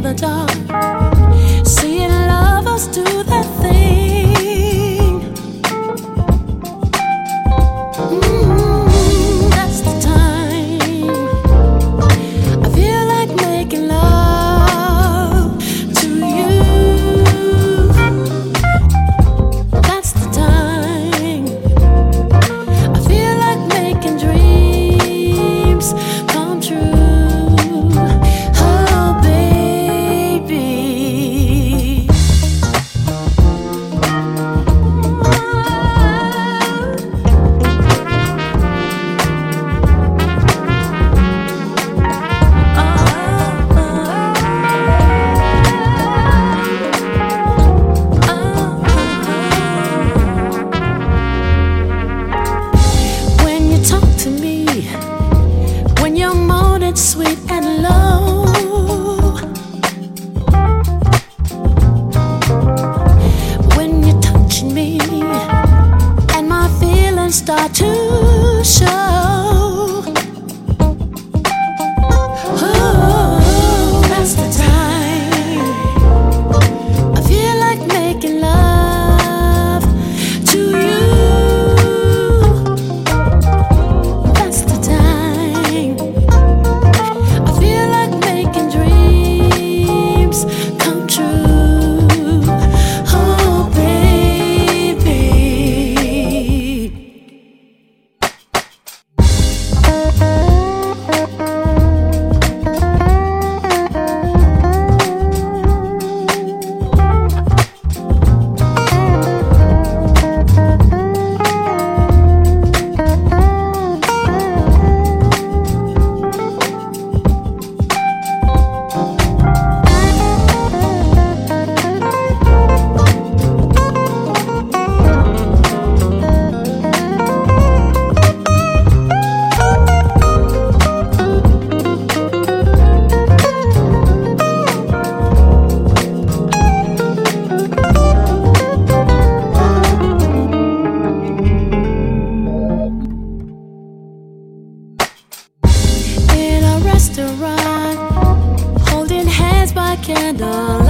the dark, seeing lovers do that thing. That's the time I feel like making love to you. That's the time I feel like making dreams come true. Oh, baby. When you talk to me, when you're moaning sweet and low, when you're touching me and my feelings start to show. Oh, that's the time I feel like making love to you. That's the time I feel like making dreams come true. Oh, baby. In a restaurant, holding hands by candlelight.